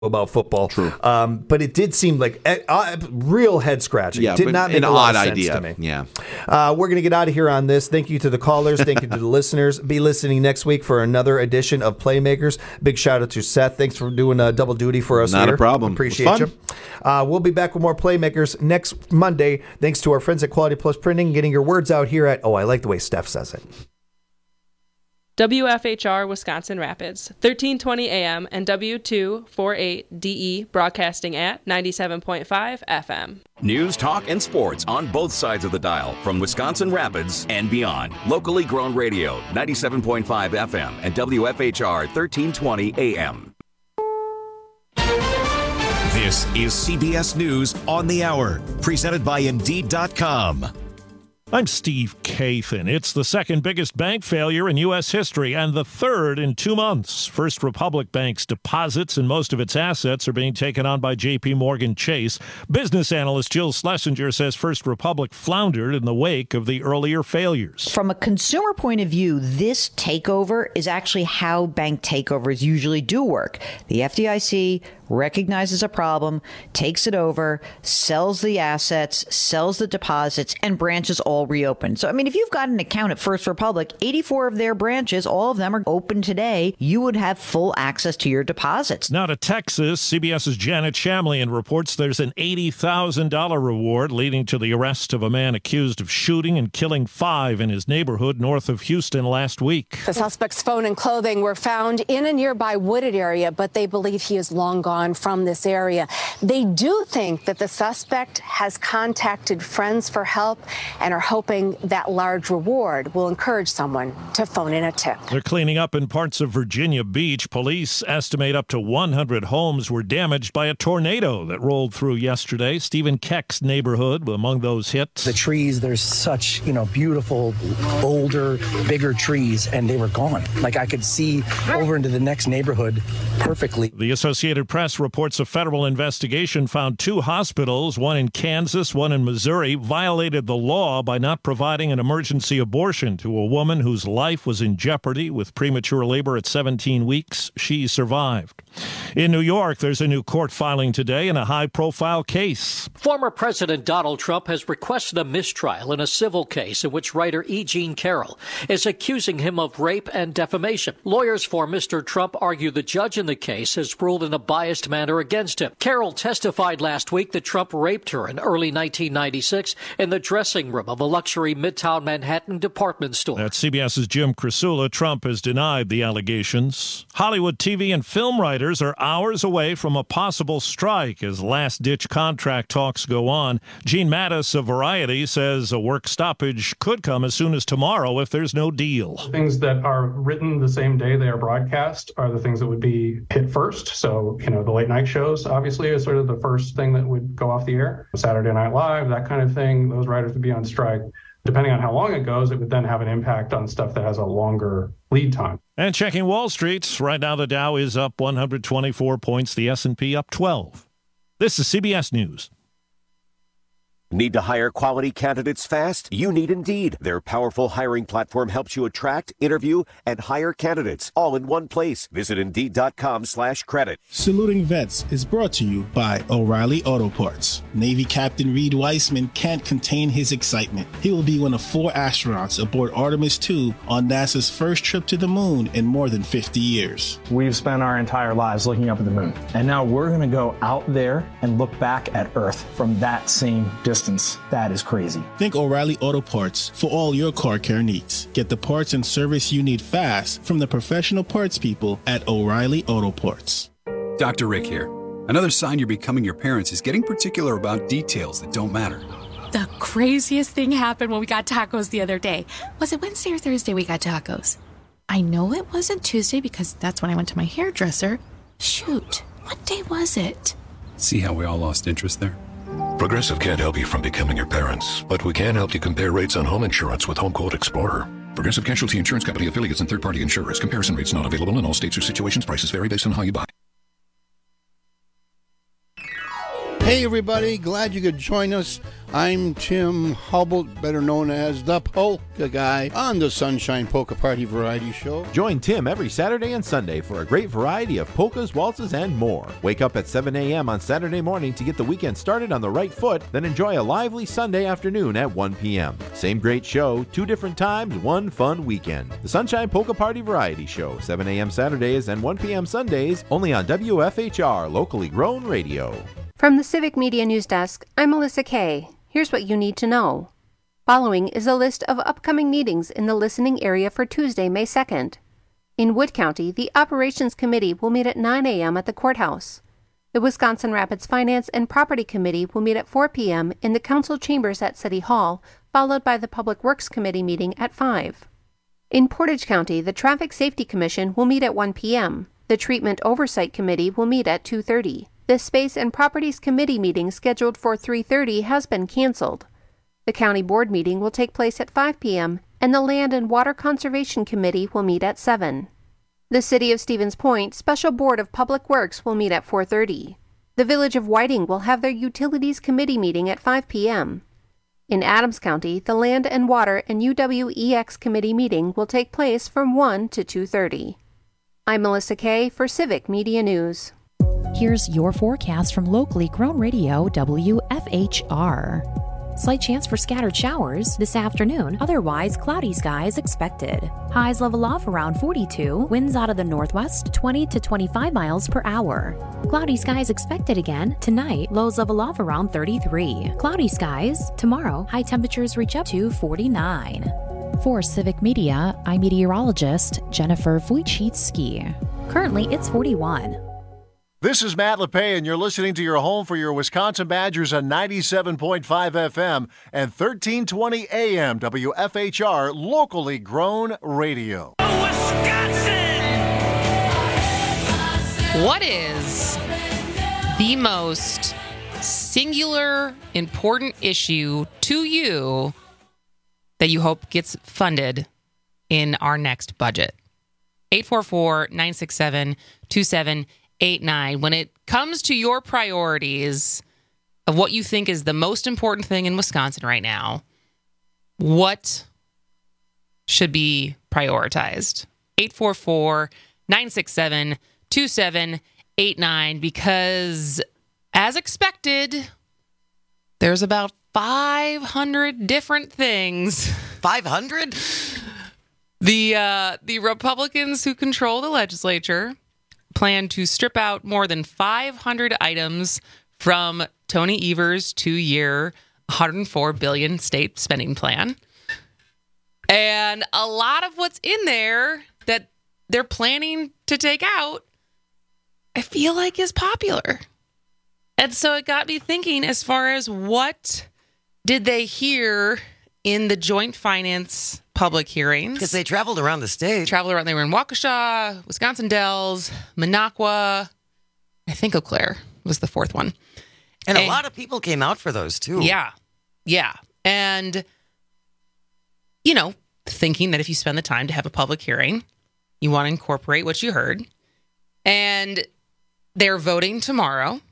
about football. True. But it did seem like real head scratching. Yeah, Did not make an a lot odd of sense idea. to me. Yeah. We're going to get out of here on this. Thank you to the callers. Thank you to the listeners. Be listening next week for another edition of Playmakers. Big shout out to Seth. Thanks for doing double duty for us. Not here. a problem. Appreciate you. We'll be back with more Playmakers next Monday. Thanks to our friends at Quality Plus Printing, getting your words out here at, I like the way Steph says it. WFHR Wisconsin Rapids, 1320 AM and W248DE broadcasting at 97.5 FM. News, talk, and sports on both sides of the dial from Wisconsin Rapids and beyond. Locally grown radio, 97.5 FM and WFHR 1320 AM. This is CBS News on the Hour, presented by Indeed.com. I'm Steve Kathan. It's the second biggest bank failure in U.S. history and the third in 2 months. First Republic Bank's deposits and most of its assets are being taken on by J.P. Morgan Chase. Business analyst Jill Schlesinger says First Republic floundered in the wake of the earlier failures. From a consumer point of view, this takeover is actually how bank takeovers usually do work. The FDIC recognizes a problem, takes it over, sells the assets, sells the deposits, and branches all reopen. So, if you've got an account at First Republic, 84 of their branches, all of them are open today, you would have full access to your deposits. Now to Texas, CBS's Janet Shamlian reports there's an $80,000 reward leading to the arrest of a man accused of shooting and killing 5 in his neighborhood north of Houston last week. The suspect's phone and clothing were found in a nearby wooded area, but they believe he is long gone from this area. They do think that the suspect has contacted friends for help and are hoping that large reward will encourage someone to phone in a tip. They're cleaning up in parts of Virginia Beach. Police estimate up to 100 homes were damaged by a tornado that rolled through yesterday. Stephen Keck's neighborhood among those hit. The trees, there's such, beautiful, older, bigger trees, and they were gone. Like I could see over into the next neighborhood perfectly. The Associated Press reports a federal investigation found 2 hospitals, one in Kansas, one in Missouri, violated the law by not providing an emergency abortion to a woman whose life was in jeopardy with premature labor at 17 weeks. She survived. In New York, there's a new court filing today in a high-profile case. Former President Donald Trump has requested a mistrial in a civil case in which writer E. Jean Carroll is accusing him of rape and defamation. Lawyers for Mr. Trump argue the judge in the case has ruled in a biased manner against him. Carroll testified last week that Trump raped her in early 1996 in the dressing room of a luxury Midtown Manhattan department store. That's CBS's Jim Krasula. Trump has denied the allegations. Hollywood TV and film writers are hours away from a possible strike as last-ditch contract talks go on. Gene Mattis of Variety says a work stoppage could come as soon as tomorrow if there's no deal. Things that are written the same day they are broadcast are the things that would be hit first. So, the late night shows obviously is sort of the first thing that would go off the air. Saturday Night Live, that kind of thing, those writers would be on strike. Depending on how long it goes, it would then have an impact on stuff that has a longer lead time. And checking Wall Street, right now the Dow is up 124 points, the S&P up 12. This is CBS News. Need to hire quality candidates fast? You need Indeed. Their powerful hiring platform helps you attract, interview, and hire candidates all in one place. Visit Indeed.com/credit. Saluting Vets is brought to you by O'Reilly Auto Parts. Navy Captain Reed Weissman can't contain his excitement. He will be one of 4 astronauts aboard Artemis II on NASA's first trip to the moon in more than 50 years. We've spent our entire lives looking up at the moon, and now we're going to go out there and look back at Earth from that same distance. That is crazy. Think O'Reilly Auto Parts for all your car care needs. Get the parts and service you need fast from the professional parts people at O'Reilly Auto Parts. Dr. Rick here. Another sign you're becoming your parents is getting particular about details that don't matter. The craziest thing happened when we got tacos the other day. Was it Wednesday or Thursday we got tacos? I know it wasn't Tuesday because that's when I went to my hairdresser. Shoot, what day was it? See how we all lost interest there? Progressive can't help you from becoming your parents, but we can help you compare rates on home insurance with Home Quote Explorer. Progressive Casualty Insurance Company affiliates and third-party insurers. Comparison rates not available in all states or situations. Prices vary based on how you buy. Hey everybody, glad you could join us. I'm Tim Hubble, better known as the Polka Guy, on the Sunshine Polka Party Variety Show. Join Tim every Saturday and Sunday for a great variety of polkas, waltzes, and more. Wake up at 7 a.m. on Saturday morning to get the weekend started on the right foot, then enjoy a lively Sunday afternoon at 1 p.m. Same great show, 2 different times, 1 fun weekend. The Sunshine Polka Party Variety Show, 7 a.m. Saturdays and 1 p.m. Sundays, only on WFHR, locally grown radio. From the Civic Media News Desk, I'm Melissa Kay. Here's what you need to know. Following is a list of upcoming meetings in the listening area for Tuesday, May 2nd. In Wood County, the Operations Committee will meet at 9 a.m. at the courthouse. The Wisconsin Rapids Finance and Property Committee will meet at 4 p.m. in the council chambers at City Hall, followed by the Public Works Committee meeting at 5. In Portage County, the Traffic Safety Commission will meet at 1 p.m. The Treatment Oversight Committee will meet at 2:30. The Space and Properties Committee meeting scheduled for 3:30 has been canceled. The County Board meeting will take place at 5 p.m., and the Land and Water Conservation Committee will meet at 7. The City of Stevens Point Special Board of Public Works will meet at 4:30. The Village of Whiting will have their Utilities Committee meeting at 5 p.m. In Adams County, the Land and Water and UWEX Committee meeting will take place from 1 to 2:30. I'm Melissa Kay for Civic Media News. Here's your forecast from locally grown radio WFHR. Slight chance for scattered showers this afternoon, otherwise cloudy skies expected. Highs level off around 42, winds out of the northwest 20 to 25 miles per hour. Cloudy skies expected again tonight, lows level off around 33. Cloudy skies tomorrow, high temperatures reach up to 49. For Civic Media, I'm meteorologist Jennifer Wojcicki. Currently, it's 41. This is Matt LePay, and you're listening to your home for your Wisconsin Badgers on 97.5 FM and 1320 AM WFHR, locally grown radio. What is the most singular, important issue to you that you hope gets funded in our next budget? 844-967-2789. When it comes to your priorities of what you think is the most important thing in Wisconsin right now, what should be prioritized? 844-967-2789, because as expected, there's about 500 different things. 500? The Republicans who control the legislature plan to strip out more than 500 items from Tony Evers' 2-year, $104 billion state spending plan. And a lot of what's in there that they're planning to take out, I feel like is popular. And so it got me thinking as far as what did they hear in the joint finance public hearings? Because they traveled around the state. They were in Waukesha, Wisconsin Dells, Minocqua. I think Eau Claire was the fourth one. And a lot of people came out for those, too. Yeah. And, thinking that if you spend the time to have a public hearing, you want to incorporate what you heard. And they're voting tomorrow.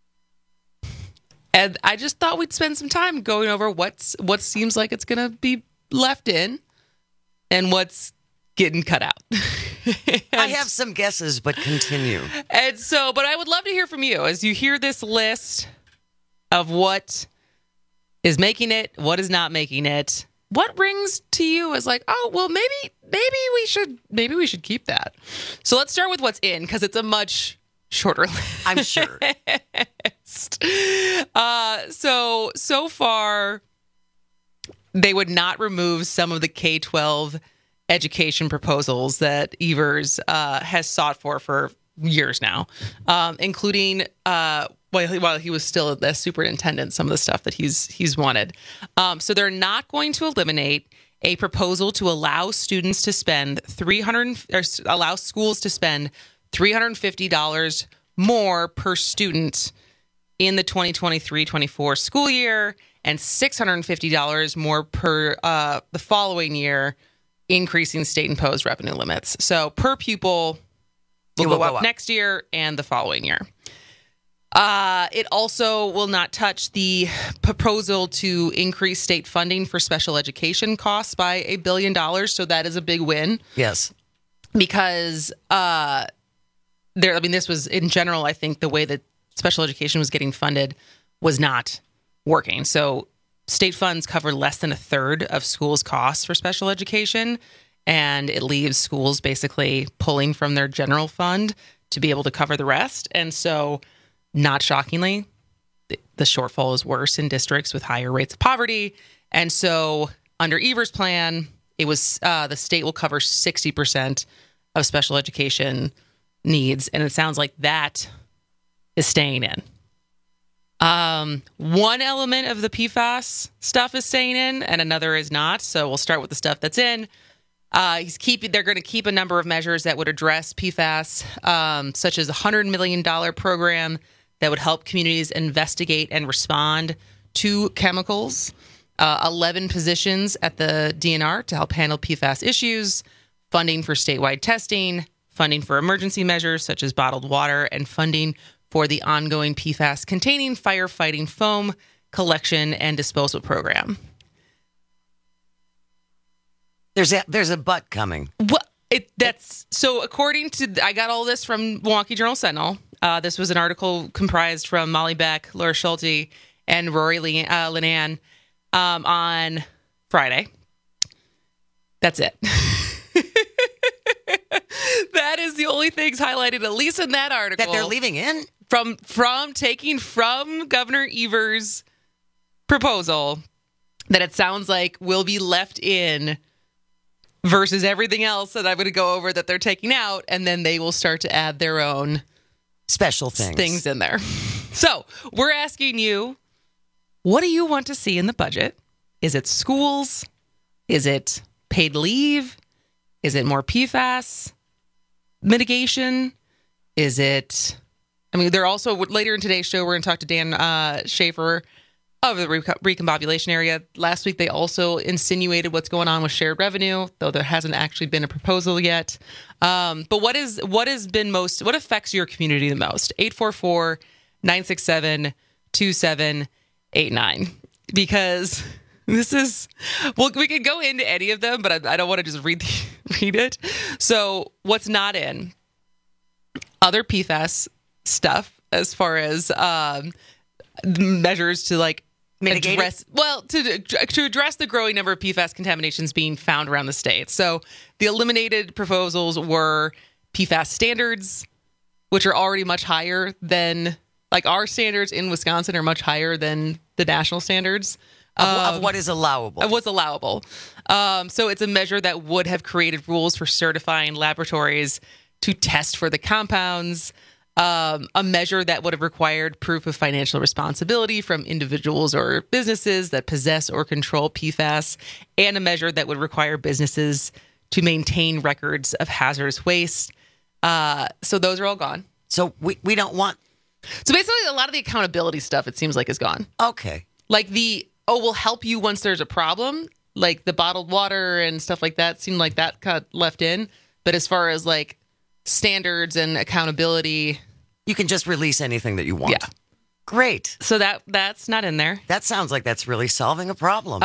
And I just thought we'd spend some time going over what seems like it's going to be left in and what's getting cut out. I have some guesses, but continue. And so, but I would love to hear from you as you hear this list of what is making it, what is not making it. What rings to you as like, oh, well, maybe we should keep that. So let's start with what's in, because it's a much shorter list. I'm sure. So far, they would not remove some of the K-12 education proposals that Evers has sought for years now, including while he was still the superintendent, some of the stuff that he's wanted. So they're not going to eliminate a proposal to allow students to spend allow schools to spend $350 more per student in the 2023-24 school year, and $650 more per the following year, increasing state-imposed revenue limits. So per pupil will go up next year and the following year. It also will not touch the proposal to increase state funding for special education costs by $1 billion. So that is a big win. Yes. Because this was, in general, I think the way that special education was getting funded was not working. So state funds cover less than a third of schools' costs for special education, and it leaves schools basically pulling from their general fund to be able to cover the rest. And so, not shockingly, the shortfall is worse in districts with higher rates of poverty. And so, under Evers' plan, it was the state will cover 60% of special education needs, and it sounds like that is staying in. One element of the PFAS stuff is staying in, and another is not. So we'll start with the stuff that's in. They're going to keep a number of measures that would address PFAS, such as a $100 million program that would help communities investigate and respond to chemicals. 11 positions at the DNR to help handle PFAS issues, funding for statewide testing, funding for emergency measures such as bottled water, and funding for the ongoing PFAS-containing firefighting foam collection and disposal program. There's a but coming. So according to, I got all this from Milwaukee Journal-Sentinel. This was an article comprised from Molly Beck, Laura Schulte, and Rory Linan on Friday. That's it. That is the only things highlighted, at least in that article, that they're leaving in from taking from Governor Evers' proposal that it sounds like will be left in versus everything else that I'm going to go over that they're taking out, and then they will start to add their own special things in there. So we're asking you, what do you want to see in the budget? Is it schools? Is it paid leave? Is it more PFAS mitigation? Is it... they're also, later in today's show, we're going to talk to Dan Schaefer of the recombobulation area. Last week, they also insinuated what's going on with shared revenue, though there hasn't actually been a proposal yet. But what affects your community the most? 844-967-2789. Because this is, we could go into any of them, but I don't want to just read it. So what's not in? Other PFAS stuff, as far as measures to address the growing number of PFAS contaminations being found around the state. So the eliminated proposals were PFAS standards, which are already much higher than, our standards in Wisconsin are much higher than the national standards. Of what is allowable. Of what's allowable. So it's a measure that would have created rules for certifying laboratories to test for the compounds, a measure that would have required proof of financial responsibility from individuals or businesses that possess or control PFAS, and a measure that would require businesses to maintain records of hazardous waste. So those are all gone. So we don't want... So basically, a lot of the accountability stuff, it seems like, is gone. Okay. We'll help you once there's a problem, like the bottled water and stuff like that, seemed like that got left in. But as far as standards and accountability, you can just release anything that you want. Yeah. Great. So that's not in there. That sounds like that's really solving a problem.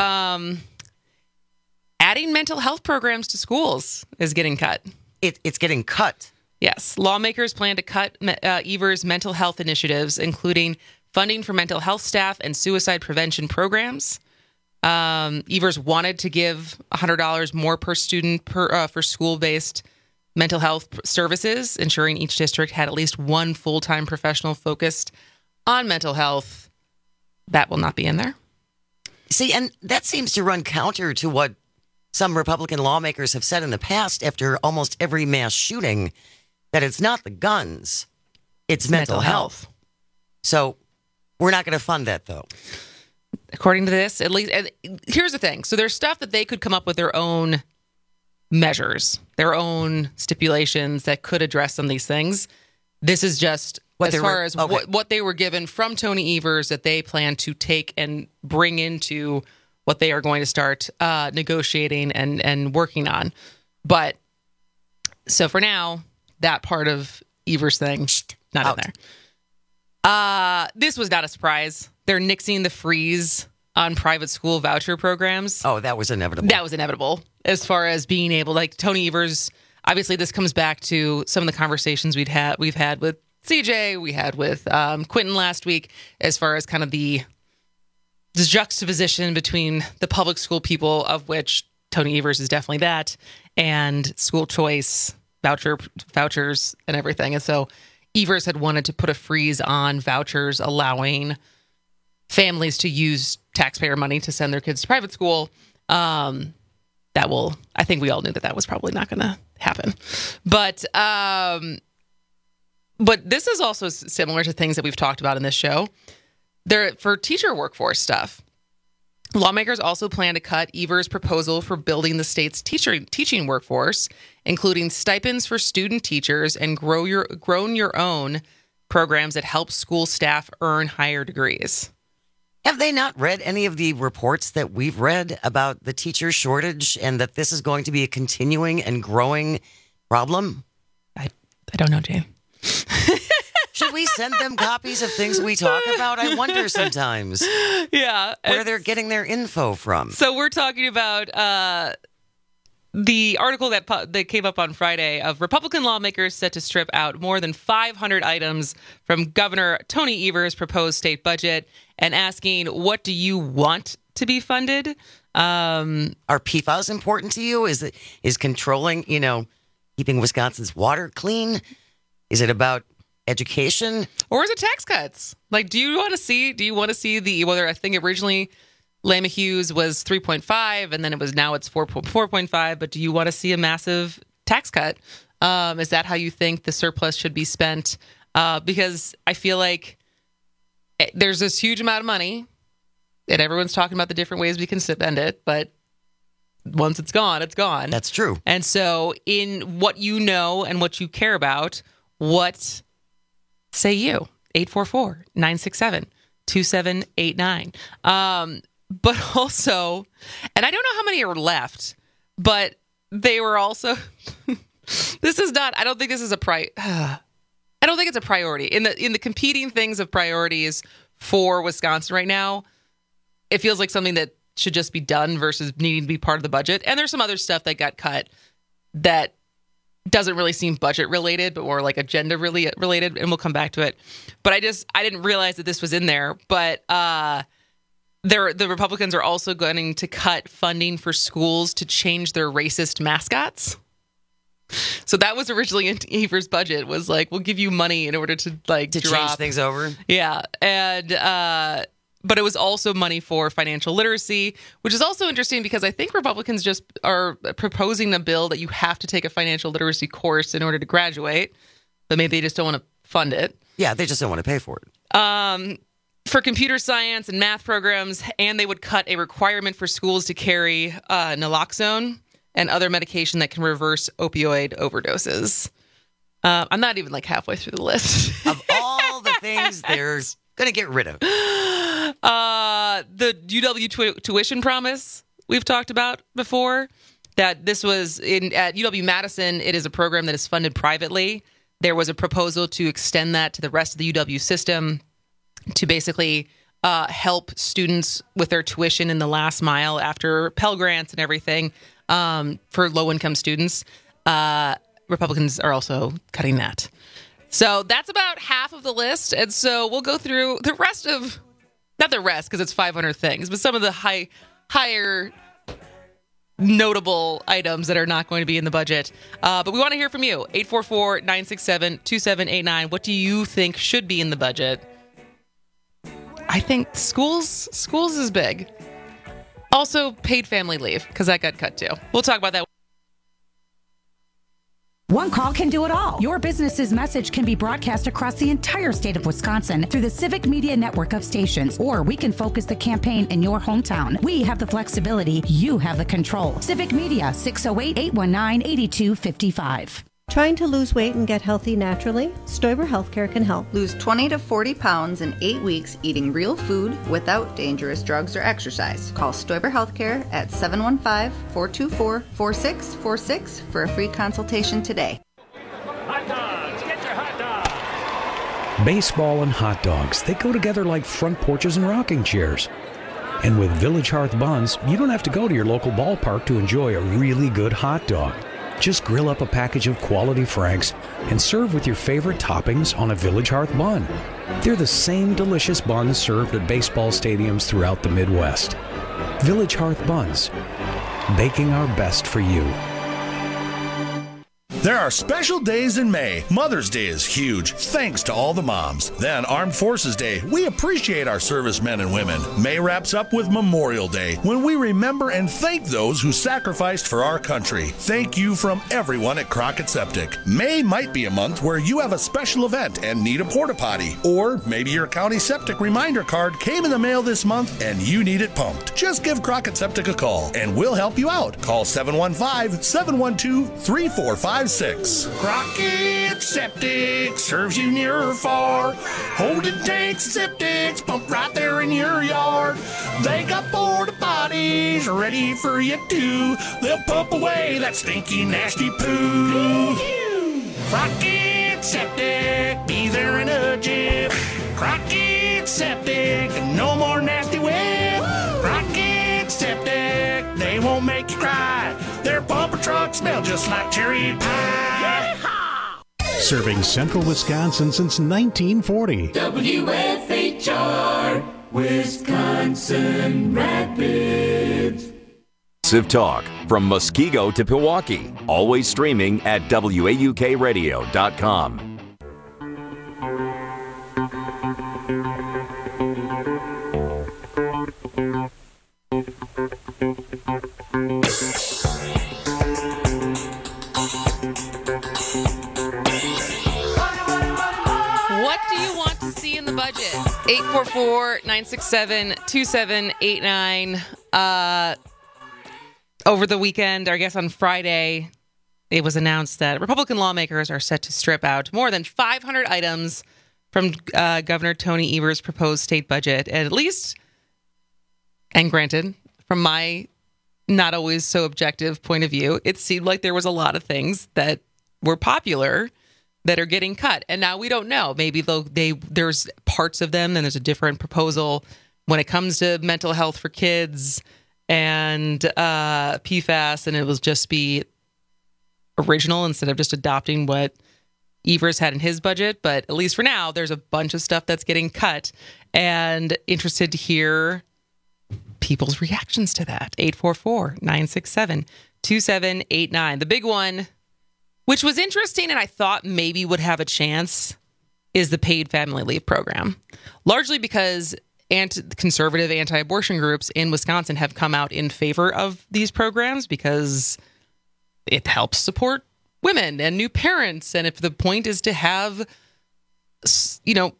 Adding mental health programs to schools is getting cut. It's getting cut. Yes. Lawmakers plan to cut Evers' mental health initiatives, including funding for mental health staff and suicide prevention programs. Evers wanted to give $100 more per student for school-based mental health services, ensuring each district had at least one full-time professional focused on mental health. That will not be in there. See, and that seems to run counter to what some Republican lawmakers have said in the past after almost every mass shooting, that it's not the guns, it's mental health. So we're not going to fund that, though. According to this, at least. Here's the thing. So there's stuff that they could come up with their own measures, their own stipulations that could address some of these things. This is just what they were given from Tony Evers that they plan to take and bring into what they are going to start negotiating and working on. But so for now, that part of Evers' thing, not in there. This was not a surprise. They're nixing the freeze on private school voucher programs. Oh, that was inevitable. That was inevitable as far as being able, like Tony Evers, obviously this comes back to some of the conversations we've had with CJ, we had with Quentin last week, as far as kind of the juxtaposition between the public school people, of which Tony Evers is definitely that, and school choice vouchers and everything. And so Evers had wanted to put a freeze on vouchers, allowing families to use taxpayer money to send their kids to private school. I think we all knew that was probably not going to happen. But this is also similar to things that we've talked about in this show. For teacher workforce stuff, lawmakers also plan to cut Evers' proposal for building the state's teaching workforce, including stipends for student teachers and grown your own programs that help school staff earn higher degrees. Have they not read any of the reports that we've read about the teacher shortage and that this is going to be a continuing and growing problem? I don't know, Jane. Should we send them copies of things we talk about? I wonder sometimes. Yeah. Where they're getting their info from. So we're talking about the article that came up on Friday of Republican lawmakers set to strip out more than 500 items from Governor Tony Evers' proposed state budget, and asking, what do you want to be funded? Are PFAS important to you? Is controlling, keeping Wisconsin's water clean? Is it about education? Or is it tax cuts? Like, do you want to see whether I think originally Lama Hughes was 3.5 and then now it's 4.5, but do you want to see a massive tax cut? Is that how you think the surplus should be spent? Because I feel like there's this huge amount of money and everyone's talking about the different ways we can spend it, but once it's gone, it's gone. That's true. And so in what you know and what you care about, what say you? 844-967-2789. But also, and I don't know how many are left, but they were also, I don't think this is I don't think it's a priority. In the competing things of priorities for Wisconsin right now, it feels like something that should just be done versus needing to be part of the budget. And there's some other stuff that got cut that doesn't really seem budget related, but more like agenda related, and we'll come back to it. But I didn't realize that this was in there. But the Republicans are also going to cut funding for schools to change their racist mascots. So that was originally in Evers' budget, was like, we'll give you money in order to change things over. Yeah. And but it was also money for financial literacy, which is also interesting because I think Republicans just are proposing a bill that you have to take a financial literacy course in order to graduate, but maybe they just don't want to fund it. Yeah, they just don't want to pay for it. For computer science and math programs, and they would cut a requirement for schools to carry naloxone and other medication that can reverse opioid overdoses. I'm not even halfway through the list. Of all the things they're going to get rid of. The UW tuition promise we've talked about before, that this was at UW-Madison. It is a program that is funded privately. There was a proposal to extend that to the rest of the UW system to basically help students with their tuition in the last mile after Pell Grants and everything for low-income students. Republicans are also cutting that. So that's about half of the list. And so we'll go through the rest of, not the rest because it's 500 things, but some of the higher notable items that are not going to be in the budget. But we want to hear from you. 844-967-2789. What do you think should be in the budget? I think schools is big. Also paid family leave, because that got cut too. We'll talk about that. One call can do it all. Your business's message can be broadcast across the entire state of Wisconsin through the Civic Media network of stations, or we can focus the campaign in your hometown. We have the flexibility. You have the control. Civic Media, 608-819-8255. Trying to lose weight and get healthy naturally? Stoiber Healthcare can help. Lose 20 to 40 pounds in 8 weeks eating real food without dangerous drugs or exercise. Call Stoiber Healthcare at 715-424-4646 for a free consultation today. Hot dogs! Get your hot dogs! Baseball and hot dogs, they go together like front porches and rocking chairs. And with Village Hearth Buns, you don't have to go to your local ballpark to enjoy a really good hot dog. Just grill up a package of quality Franks and serve with your favorite toppings on a Village Hearth bun. They're the same delicious buns served at baseball stadiums throughout the Midwest. Village Hearth Buns, baking our best for you. There are special days in May. Mother's Day is huge, thanks to all the moms. Then Armed Forces Day. We appreciate our servicemen and women. May wraps up with Memorial Day, when we remember and thank those who sacrificed for our country. Thank you from everyone at Crockett Septic. May might be a month where you have a special event and need a porta potty. Or maybe your county septic reminder card came in the mail this month and you need it pumped. Just give Crockett Septic a call and we'll help you out. Call 715-712-3456. Crockett Septic serves you near or far. Holding tanks and septics pumped right there in your yard. They got porta potties ready for you too. They'll pump away that stinky, nasty poo. Crockett Septic, be there in a jiff. Crockett Septic, no more nasty whip. Crockett Septic, they won't make you cry. Their bumper trucks smell just like cherry pie. Serving central Wisconsin since 1940. WFHR, Wisconsin Rapids. Civ Talk from Muskego to Pewaukee. Always streaming at WAUKradio.com. What do you want to see in the budget? 844-967-2789. Over the weekend, or I guess on Friday, it was announced that Republican lawmakers are set to strip out more than 500 items from Governor Tony Evers' proposed state budget. And at least, and granted, from my not always so objective point of view, it seemed like there was a lot of things that were popular that are getting cut. And now we don't know. Maybe there's parts of them and there's a different proposal when it comes to mental health for kids and PFAS, and it will just be original instead of just adopting what Evers had in his budget. But at least for now, there's a bunch of stuff that's getting cut, and interested to hear people's reactions to that. 844-967-2789. The big one, which was interesting and I thought maybe would have a chance, is the paid family leave program. Largely because conservative anti-abortion groups in Wisconsin have come out in favor of these programs because it helps support women and new parents. And if the point is to have, still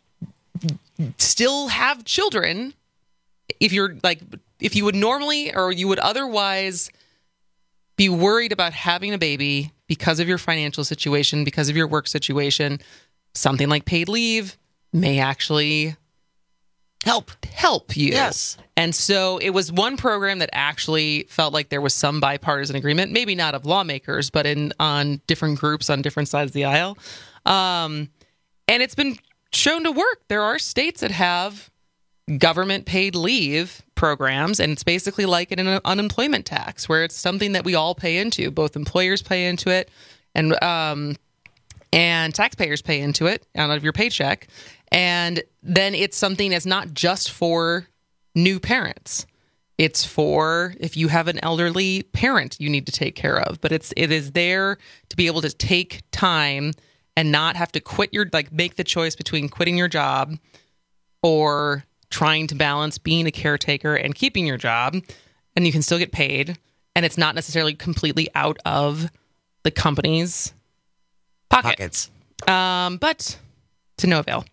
have children, if you would normally, or you would otherwise be worried about having a baby because of your financial situation, because of your work situation, something like paid leave may actually help you. Yes. And so it was one program that actually felt like there was some bipartisan agreement, maybe not of lawmakers, but on different groups on different sides of the aisle. And it's been shown to work. There are states that have government paid leave programs, and it's basically like an unemployment tax, where it's something that we all pay into. Both employers pay into it, and taxpayers pay into it out of your paycheck. And then it's something that's not just for new parents. It's for if you have an elderly parent you need to take care of. But it is there to be able to take time and not have to make the choice between quitting your job or trying to balance being a caretaker and keeping your job. And you can still get paid. And it's not necessarily completely out of the company's pockets. But to no avail.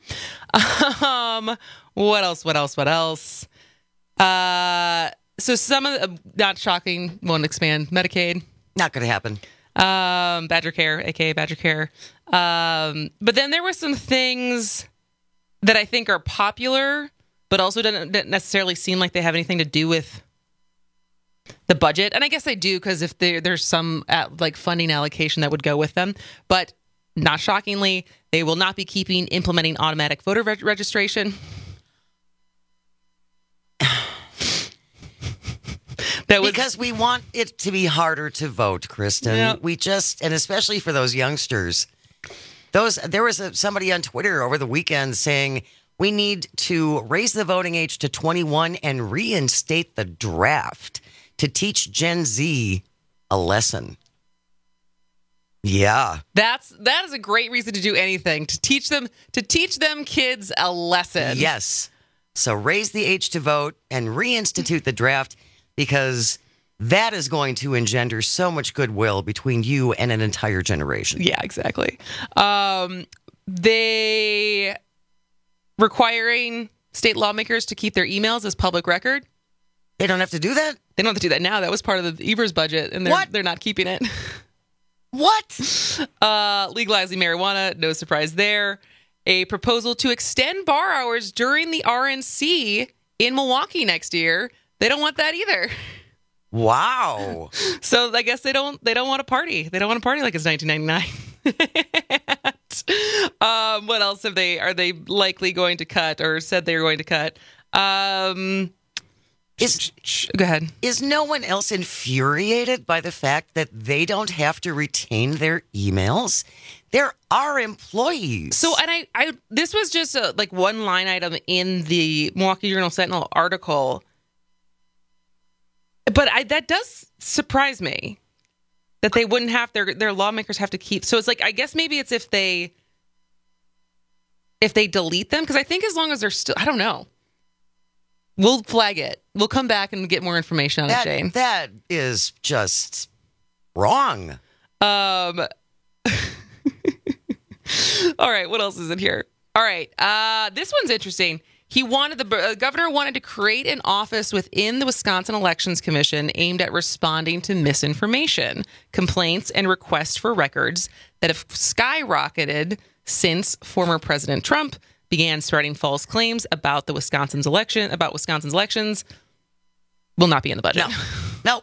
What else? So some of the, not shocking, won't expand Medicaid. Not going to happen. Badger Care, aka Badger Care. But then there were some things that I think are popular, but also don't necessarily seem like they have anything to do with the budget. And I guess they do, because if there's some funding allocation that would go with them. But not shockingly, they will not be implementing automatic voter registration. Because we want it to be harder to vote, Kristen. Yep. And especially for those youngsters, there was somebody on Twitter over the weekend saying we need to raise the voting age to 21 and reinstate the draft to teach Gen Z a lesson. Yeah. That is a great reason to do anything, to teach them kids a lesson. Yes. So raise the age to vote and reinstitute the draft, because that is going to engender so much goodwill between you and an entire generation. Yeah, exactly. They requiring state lawmakers to keep their emails as public record. They don't have to do that? They don't have to do that now. That was part of the Evers budget, and they're not keeping it. What? Legalizing marijuana, no surprise there. A proposal to extend bar hours during the RNC in Milwaukee next year. They don't want that either. Wow. So I guess they don't want to party. They don't want to party like it's 1999. What else are they likely going to cut, or said they're going to cut? Go ahead. Is no one else infuriated by the fact that they don't have to retain their emails? There are employees. So, and I this was just like one line item in the Milwaukee Journal-Sentinel article. But that does surprise me that they wouldn't have their lawmakers have to keep. So it's like, I guess maybe it's if they delete them, because I think as long as they're still, I don't know. We'll flag it. We'll come back and get more information on it, Jane. That is just wrong. All right, what else is in here? All right, this one's interesting. The governor wanted to create an office within the Wisconsin Elections Commission aimed at responding to misinformation, complaints, and requests for records that have skyrocketed since former President Trump began spreading false claims about Wisconsin's elections. Will not be in the budget. No.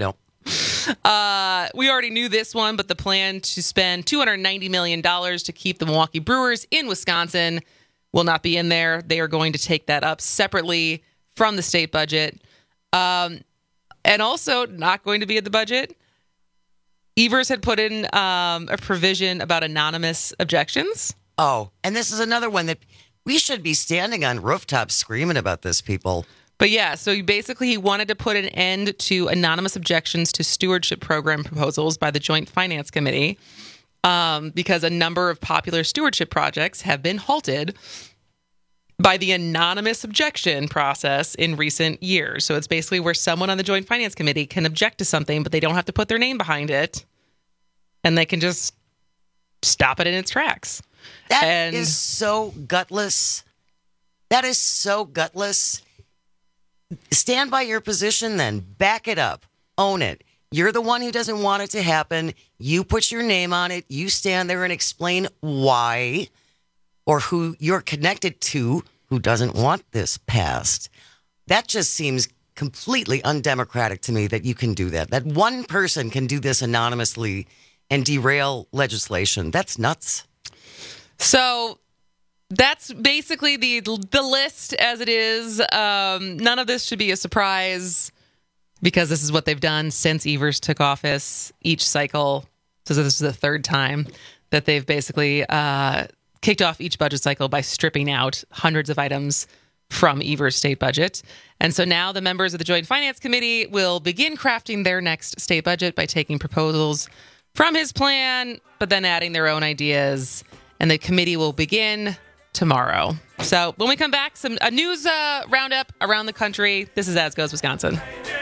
We already knew this one, but the plan to spend $290 million to keep the Milwaukee Brewers in Wisconsin will not be in there. They are going to take that up separately from the state budget. And also not going to be in the budget. Evers had put in a provision about anonymous objections. Oh, and this is another one that we should be standing on rooftops screaming about this, people. But yeah, so basically he wanted to put an end to anonymous objections to stewardship program proposals by the Joint Finance Committee. Because a number of popular stewardship projects have been halted by the anonymous objection process in recent years. So it's basically where someone on the Joint Finance Committee can object to something, but they don't have to put their name behind it. And they can just stop it in its tracks. That is so gutless. That is so gutless. Stand by your position then. Back it up. Own it. You're the one who doesn't want it to happen. You put your name on it. You stand there and explain why, or who you're connected to who doesn't want this passed. That just seems completely undemocratic to me that you can do that. That one person can do this anonymously and derail legislation. That's nuts. So that's basically the list as it is. None of this should be a surprise, because this is what they've done since Evers took office each cycle. So this is the third time that they've basically kicked off each budget cycle by stripping out hundreds of items from Evers' state budget. And so now the members of the Joint Finance Committee will begin crafting their next state budget by taking proposals from his plan, but then adding their own ideas. And the committee will begin tomorrow. So when we come back, a news roundup around the country. This is As Goes Wisconsin.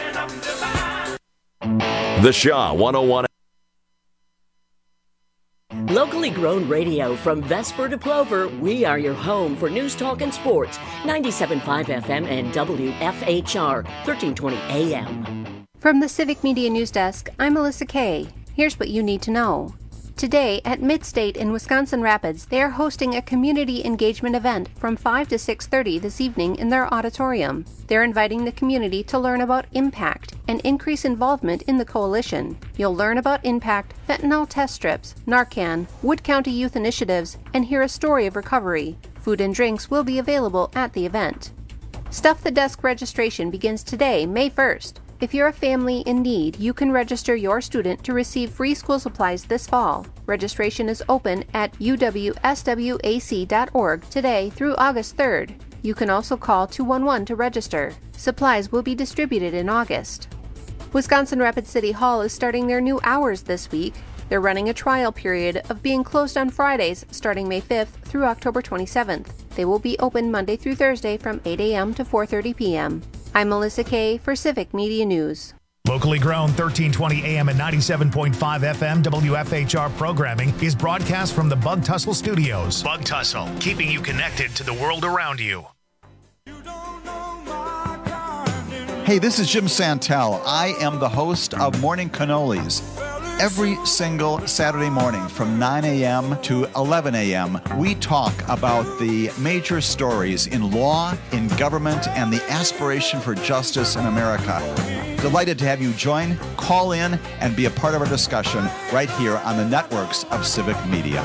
The Shaw 101. Locally grown radio from Vesper to Plover, we are your home for news, talk, and sports. 97.5 FM and WFHR, 1320 AM. From the Civic Media News Desk, I'm Melissa Kay. Here's what you need to know. Today, at Midstate in Wisconsin Rapids, they are hosting a community engagement event from 5 to 6:30 this evening in their auditorium. They're inviting the community to learn about IMPACT and increase involvement in the coalition. You'll learn about IMPACT, fentanyl test strips, Narcan, Wood County Youth Initiatives, and hear a story of recovery. Food and drinks will be available at the event. Stuff the Desk registration begins today, May 1st. If you're a family in need, you can register your student to receive free school supplies this fall. Registration is open at uwswac.org today through August 3rd. You can also call 211 to register. Supplies will be distributed in August. Wisconsin Rapids City Hall is starting their new hours this week. They're running a trial period of being closed on Fridays starting May 5th through October 27th. They will be open Monday through Thursday from 8 a.m. to 4:30 p.m. I'm Melissa Kay for Civic Media News. Locally grown 1320 AM and 97.5 FM WFHR programming is broadcast from the Bug Tussle Studios. Bug Tussle, keeping you connected to the world around you. Hey, this is Jim Santel. I am the host of Morning Cannolis. Every single Saturday morning from 9 a.m. to 11 a.m., we talk about the major stories in law, in government, and the aspiration for justice in America. Delighted to have you join, call in, and be a part of our discussion right here on the networks of Civic Media.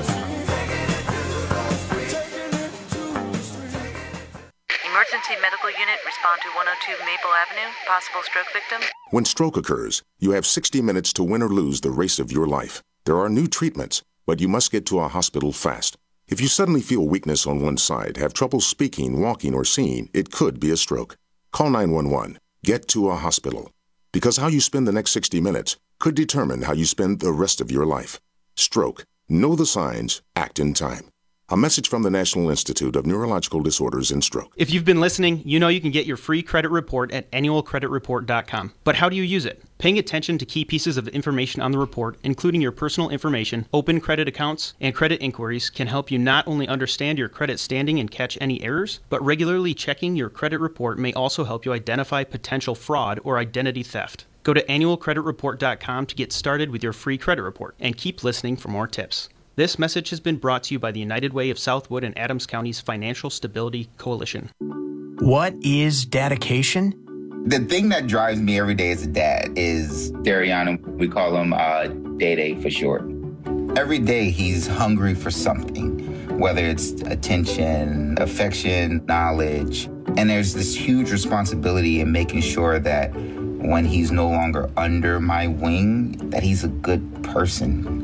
Emergency medical unit, respond to 102 Maple Avenue, possible stroke victim. When stroke occurs, you have 60 minutes to win or lose the race of your life. There are new treatments, but you must get to a hospital fast. If you suddenly feel weakness on one side, have trouble speaking, walking, or seeing, it could be a stroke. Call 911. Get to a hospital. Because how you spend the next 60 minutes could determine how you spend the rest of your life. Stroke. Know the signs. Act in time. A message from the National Institute of Neurological Disorders and Stroke. If you've been listening, you know you can get your free credit report at annualcreditreport.com. But how do you use it? Paying attention to key pieces of information on the report, including your personal information, open credit accounts, and credit inquiries, can help you not only understand your credit standing and catch any errors, but regularly checking your credit report may also help you identify potential fraud or identity theft. Go to annualcreditreport.com to get started with your free credit report, and keep listening for more tips. This message has been brought to you by the United Way of Southwood and Adams County's Financial Stability Coalition. What is dedication? The thing that drives me every day as a dad is Darian. We call him Day for short. Every day he's hungry for something, whether it's attention, affection, knowledge. And there's this huge responsibility in making sure that when he's no longer under my wing, that he's a good person.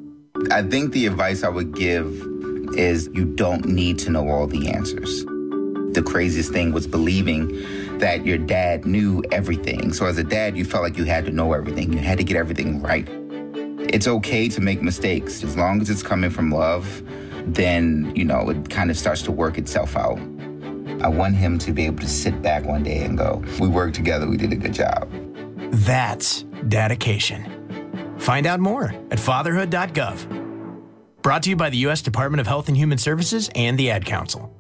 I think the advice I would give is you don't need to know all the answers. The craziest thing was believing that your dad knew everything. So as a dad, you felt like you had to know everything. You had to get everything right. It's okay to make mistakes. As long as it's coming from love, then, it kind of starts to work itself out. I want him to be able to sit back one day and go, we worked together, we did a good job. That's dedication. Find out more at fatherhood.gov. Brought to you by the U.S. Department of Health and Human Services and the Ad Council.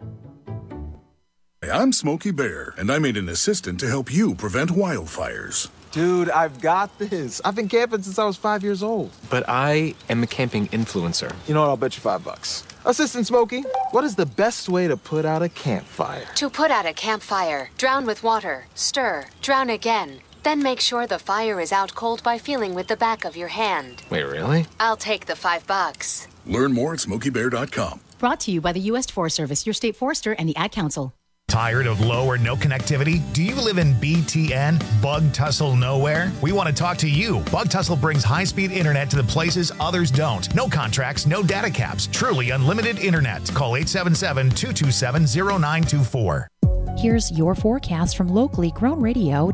I'm Smokey Bear, and I made an assistant to help you prevent wildfires. Dude, I've got this. I've been camping since I was 5 years old. But I am a camping influencer. You know what? I'll bet you $5. Assistant Smokey, what is the best way to put out a campfire? To put out a campfire, drown with water, stir, drown again. Then make sure the fire is out cold by feeling with the back of your hand. Wait, really? I'll take the $5. Learn more at SmokeyBear.com. Brought to you by the U.S. Forest Service, your state forester, and the Ad Council. Tired of low or no connectivity? Do you live in BTN, Bug Tussle Nowhere? We want to talk to you. Bug Tussle brings high-speed internet to the places others don't. No contracts, no data caps. Truly unlimited internet. Call 877-227-0924. Here's your forecast from locally grown radio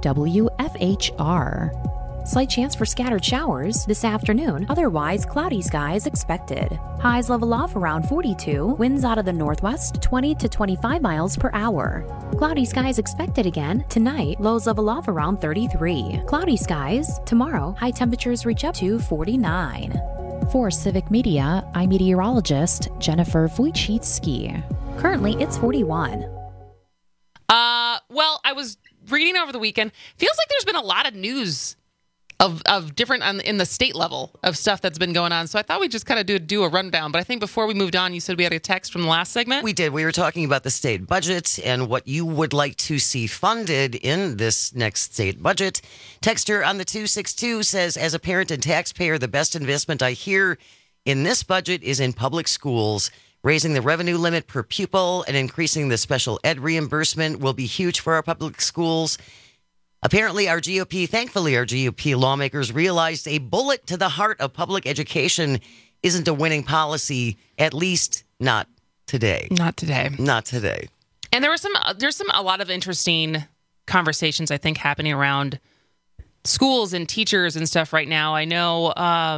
WFHR. Slight chance for scattered showers this afternoon, otherwise cloudy skies expected. Highs level off around 42, winds out of the northwest 20 to 25 miles per hour. Cloudy skies expected again tonight, lows level off around 33. Cloudy skies tomorrow, high temperatures reach up to 49. For Civic Media, I'm meteorologist Jennifer Wojcicki. Currently, it's 41. Well, I was reading over the weekend. Feels like there's been a lot of news of different in the state level of stuff that's been going on. So I thought we'd just kind of do a rundown. But I think before we moved on, you said we had a text from the last segment. We did. We were talking about the state budget and what you would like to see funded in this next state budget. Texter on the 262 says, as a parent and taxpayer, the best investment I hear in this budget is in public schools. Raising the revenue limit per pupil and increasing the special ed reimbursement will be huge for our public schools. Apparently, thankfully, our GOP lawmakers realized a bullet to the heart of public education isn't a winning policy, at least not today. Not today. Not today. And there's a lot of interesting conversations, I think, happening around schools and teachers and stuff right now. I know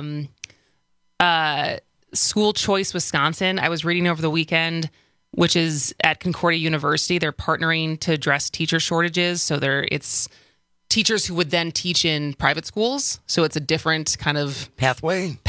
School Choice Wisconsin, I was reading over the weekend, which is at Concordia University. They're partnering to address teacher shortages. So it's teachers who would then teach in private schools. So it's a different kind of pathway.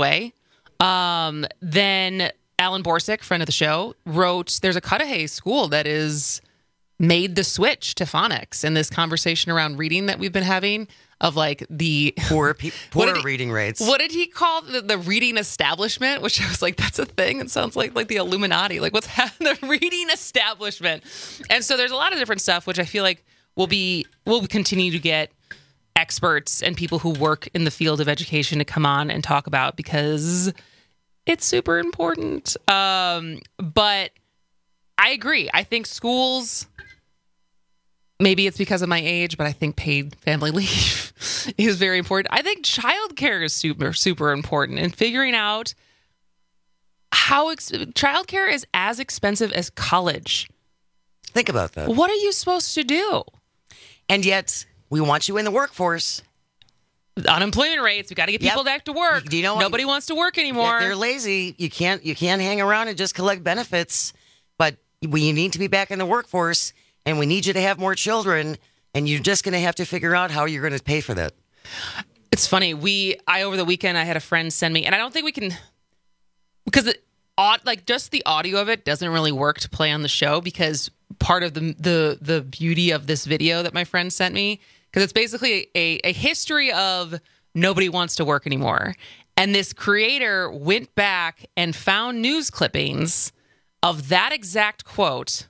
Then Alan Borsick, friend of the show, wrote, there's a Cudahy school that is made the switch to phonics. And this conversation around reading that we've been having of like the poor reading rates. What did he call the reading establishment? Which I was like, that's a thing. It sounds like the Illuminati. Like what's the reading establishment? And so there's a lot of different stuff, which I feel like we'll continue to get experts and people who work in the field of education to come on and talk about, because it's super important. But I agree. I think schools, maybe it's because of my age, but I think paid family leave is very important. I think childcare is super, super important, and figuring out how childcare is as expensive as college. Think about that. What are you supposed to do? And yet, we want you in the workforce. Unemployment rates. We got to get people back to work. Do you know nobody wants to work anymore? They're lazy. You can't hang around and just collect benefits. But we need to be back in the workforce, and we need you to have more children. And you're just going to have to figure out how you're going to pay for that. It's funny. Over the weekend, I had a friend send me, and I don't think we can, because just the audio of it doesn't really work to play on the show, because part of the beauty of this video that my friend sent me, because it's basically a history of nobody wants to work anymore. And this creator went back and found news clippings of that exact quote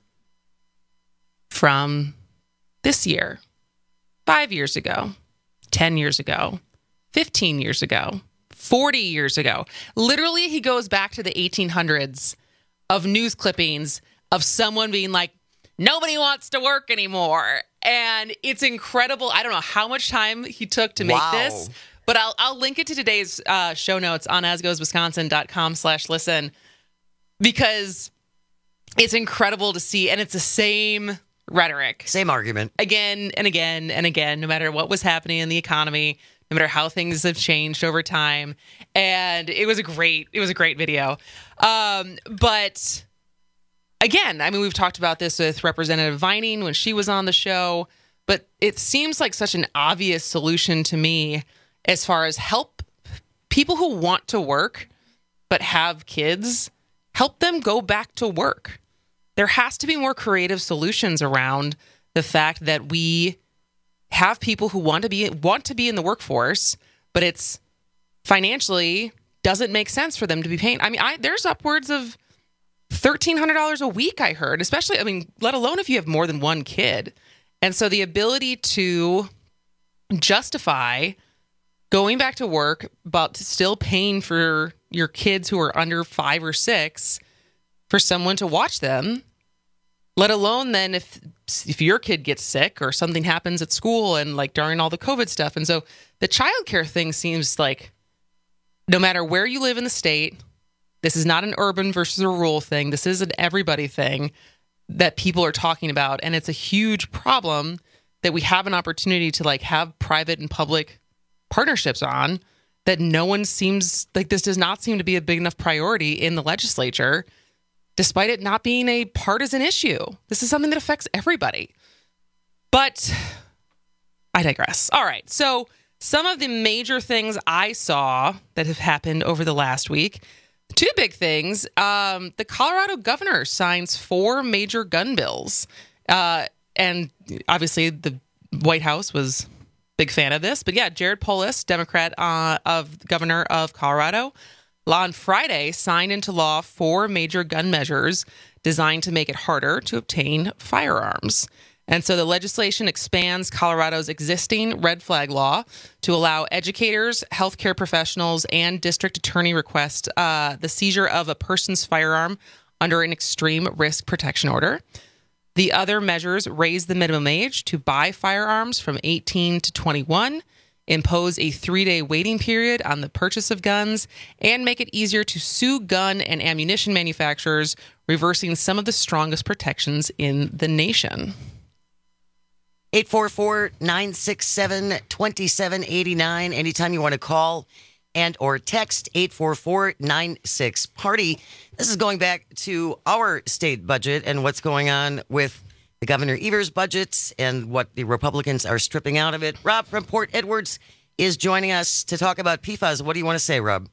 from this year, 5 years ago, 10 years ago, 15 years ago, 40 years ago. Literally, he goes back to the 1800s of news clippings of someone being like, nobody wants to work anymore. And it's incredible. I don't know how much time he took to make this, but I'll link it to today's show notes on asgoeswisconsin.com/listen, because it's incredible to see. And it's the same rhetoric. Same argument. Again and again and again, no matter what was happening in the economy, no matter how things have changed over time. And it was a great video. But again, I mean, we've talked about this with Representative Vining when she was on the show, but it seems like such an obvious solution to me as far as help people who want to work but have kids, help them go back to work. There has to be more creative solutions around the fact that we have people who want to be in the workforce, but it's financially doesn't make sense for them to be paying. I mean, there's upwards of $1,300 a week, I heard, especially, I mean, let alone if you have more than one kid. And so the ability to justify going back to work, but still paying for your kids who are under 5 or 6 for someone to watch them, let alone then if your kid gets sick or something happens at school and like during all the COVID stuff. And so the childcare thing seems like no matter where you live in the state, this is not an urban versus a rural thing. This is an everybody thing that people are talking about. And it's a huge problem that we have an opportunity to like have private and public partnerships on that no one seems like this does not seem to be a big enough priority in the legislature, despite it not being a partisan issue. This is something that affects everybody. But I digress. All right. So some of the major things I saw that have happened over the last week, two big things. The Colorado governor signs 4 major gun bills. And obviously the White House was big fan of this. But yeah, Jared Polis, Democrat governor of Colorado, on Friday signed into law 4 major gun measures designed to make it harder to obtain firearms. And so the legislation expands Colorado's existing red flag law to allow educators, healthcare professionals, and district attorney request the seizure of a person's firearm under an extreme risk protection order. The other measures raise the minimum age to buy firearms from 18 to 21, impose a 3-day waiting period on the purchase of guns, and make it easier to sue gun and ammunition manufacturers, reversing some of the strongest protections in the nation. 844-967-2789. Anytime you want to call and or text 844-96-PARTY. This is going back to our state budget and what's going on with the Governor Evers' budgets and what the Republicans are stripping out of it. Rob from Port Edwards is joining us to talk about PFAS. What do you want to say, Rob?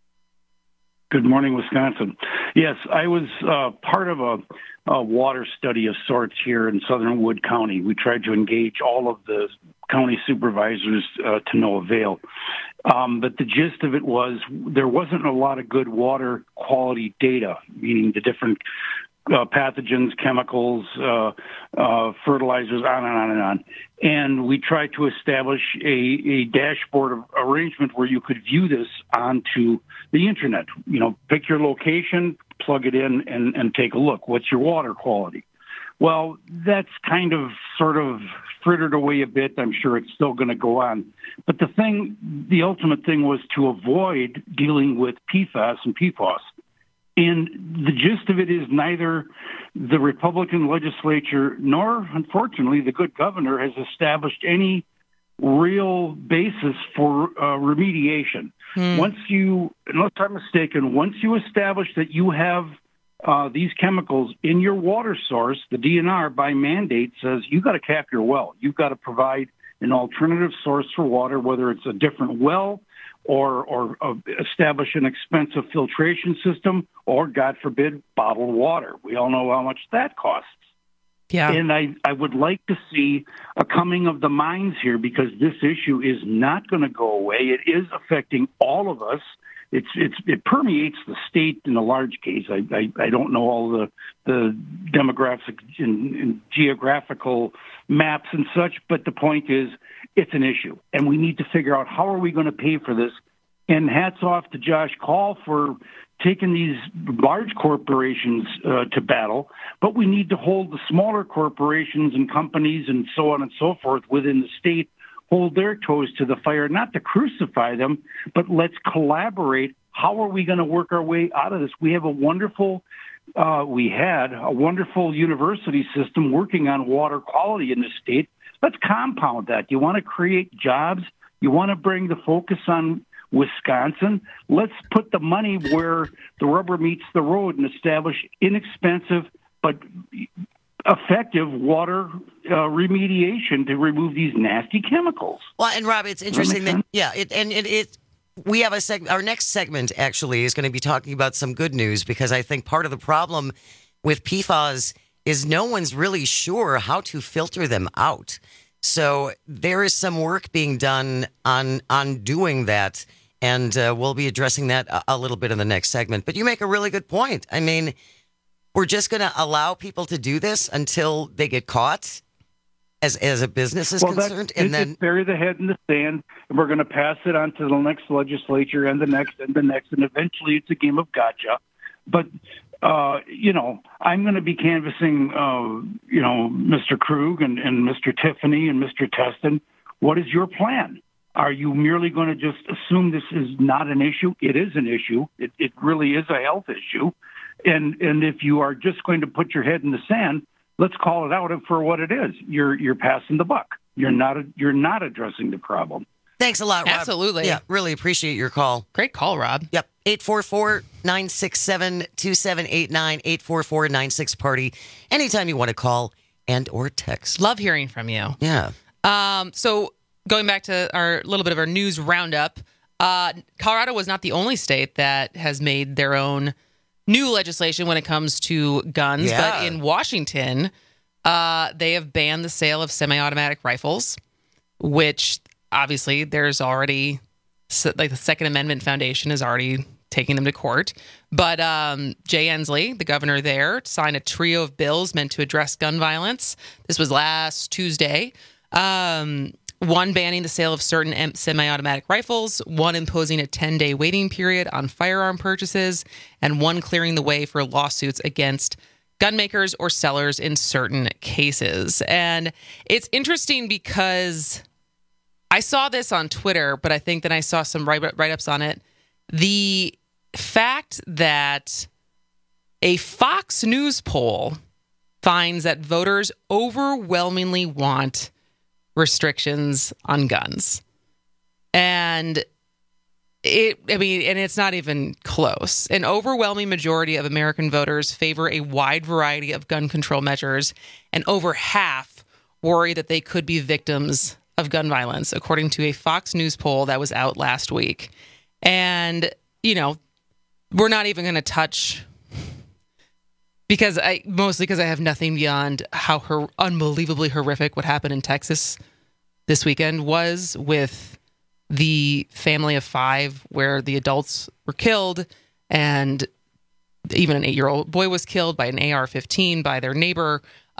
Good morning, Wisconsin. Yes, I was part of a water study of sorts here in southern Wood County. We tried to engage all of the county supervisors to no avail. But the gist of it was there wasn't a lot of good water quality data, meaning the different pathogens, chemicals, fertilizers, on and on and on. And we tried to establish a dashboard of arrangement where you could view this onto the internet. You know, pick your location, plug it in, and take a look. What's your water quality? Well, that's kind of sort of frittered away a bit. I'm sure it's still going to go on. But the ultimate thing was to avoid dealing with PFAS and PFOS. And the gist of it is neither the Republican legislature nor, unfortunately, the good governor has established any real basis for remediation. Unless I'm mistaken, once you establish that you have these chemicals in your water source, the DNR by mandate says you got to cap your well. You've got to provide an alternative source for water, whether it's a different well or establish an expensive filtration system or, God forbid, bottled water. We all know how much that costs. Yeah. And I would like to see a coming of the minds here because this issue is not going to go away. It is affecting all of us. It permeates the state in a large case. I don't know all the demographic and geographical maps and such, but the point is it's an issue, and we need to figure out how are we going to pay for this. And hats off to Josh Call for taking these large corporations to battle, but we need to hold the smaller corporations and companies and so on and so forth within the state, hold their toes to the fire, not to crucify them, but let's collaborate. How are we going to work our way out of this? We had a wonderful university system working on water quality in the state. Let's compound that. You want to create jobs? You want to bring the focus on Wisconsin? Let's put the money where the rubber meets the road and establish inexpensive but effective water remediation to remove these nasty chemicals. Well, and Rob, it's interesting that we have our next segment actually is going to be talking about some good news because I think part of the problem with PFAS is no one's really sure how to filter them out. So there is some work being done on doing that, and we'll be addressing that a little bit in the next segment. But you make a really good point. I mean, we're just going to allow people to do this until they get caught as a business is concerned, and then bury the head in the sand, and we're going to pass it on to the next legislature and the next and the next, and eventually it's a game of gotcha. But I'm going to be canvassing, Mr. Krug and Mr. Tiffany and Mr. Teston. What is your plan? Are you merely going to just assume this is not an issue? It is an issue. It really is a health issue. And if you are just going to put your head in the sand, let's call it out for what it is. You're passing the buck. You're not addressing the problem. Thanks a lot, Rob. Absolutely. Yeah, really appreciate your call. Great call, Rob. Yep. 844-967-2789, 844-96-PARTY. Anytime you want to call and or text. Love hearing from you. Yeah. So going back to our little bit of our news roundup, Colorado was not the only state that has made their own new legislation when it comes to guns. Yeah. But in Washington, they have banned the sale of semi-automatic rifles, which obviously, there's already, like, the Second Amendment Foundation is already taking them to court. But Jay Inslee, the governor there, signed a trio of bills meant to address gun violence. This was last Tuesday. One banning the sale of certain semi-automatic rifles, one imposing a 10-day waiting period on firearm purchases, and one clearing the way for lawsuits against gun makers or sellers in certain cases. And it's interesting because I saw this on Twitter, but I think that I saw some write-ups on it. The fact that a Fox News poll finds that voters overwhelmingly want restrictions on guns. And it's not even close. An overwhelming majority of American voters favor a wide variety of gun control measures, and over half worry that they could be victims of gun violence, according to a Fox News poll that was out last week. And, we're not even going to touch, because I have nothing beyond how unbelievably horrific what happened in Texas this weekend was, with the family of 5 where the adults were killed, and even an 8-year-old boy was killed by an AR-15 by their neighbor.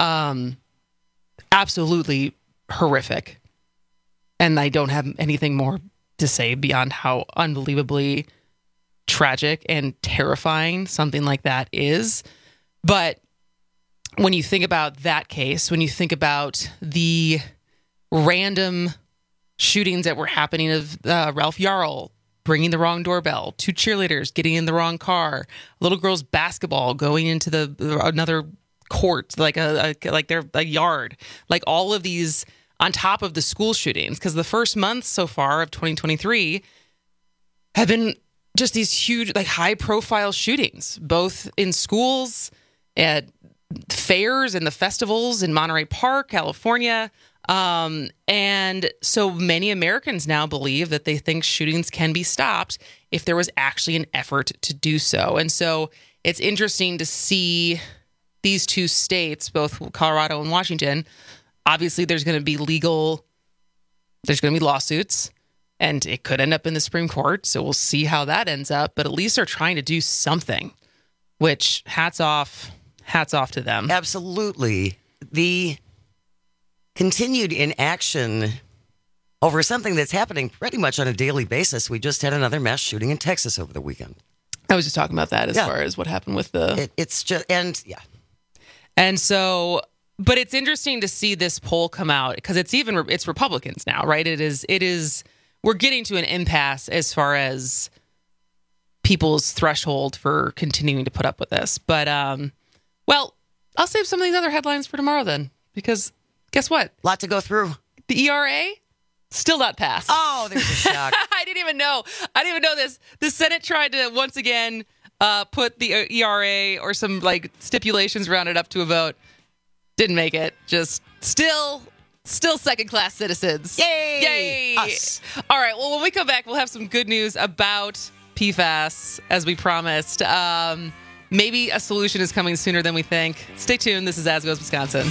Absolutely horrific. And I don't have anything more to say beyond how unbelievably tragic and terrifying something like that is. But when you think about that case, when you think about the random shootings that were happening of Ralph Yarl bringing the wrong doorbell, 2 cheerleaders getting in the wrong car, little girls basketball going into another court, like their yard, like all of these on top of the school shootings, because the first month so far of 2023 have been just these huge, like, high-profile shootings, both in schools, at fairs and the festivals in Monterey Park, California. And so many Americans now believe that they think shootings can be stopped if there was actually an effort to do so. And so it's interesting to see these 2 states, both Colorado and Washington. Obviously, there's going to be lawsuits, and it could end up in the Supreme Court. So we'll see how that ends up. But at least they're trying to do something, which hats off to them. Absolutely. The continued inaction over something that's happening pretty much on a daily basis. We just had another mass shooting in Texas over the weekend. I was just talking about that as far as what happened with the... And so... But it's interesting to see this poll come out, because it's Republicans now, right? It is. We're getting to an impasse as far as people's threshold for continuing to put up with this. But, well, I'll save some of these other headlines for tomorrow then, because guess what? Lot to go through. The ERA still not passed. Oh, there's a shock. I didn't even know this. The Senate tried to once again put the ERA or some like stipulations around it up to a vote. Didn't make it. Just still second-class citizens. Yay! Us. All right. Well, when we come back, we'll have some good news about PFAS, as we promised. Maybe a solution is coming sooner than we think. Stay tuned. This is As Goes Wisconsin.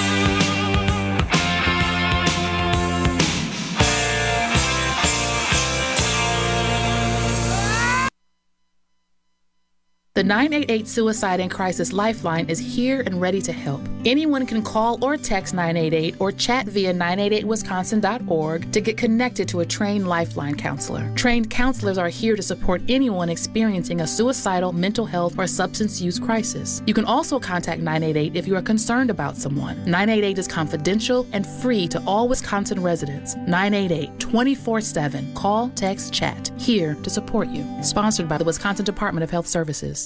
The 988 Suicide and Crisis Lifeline is here and ready to help. Anyone can call or text 988 or chat via 988wisconsin.org to get connected to a trained Lifeline counselor. Trained counselors are here to support anyone experiencing a suicidal, mental health, or substance use crisis. You can also contact 988 if you are concerned about someone. 988 is confidential and free to all Wisconsin residents. 988 24/7. Call, text, chat. Here to support you. Sponsored by the Wisconsin Department of Health Services.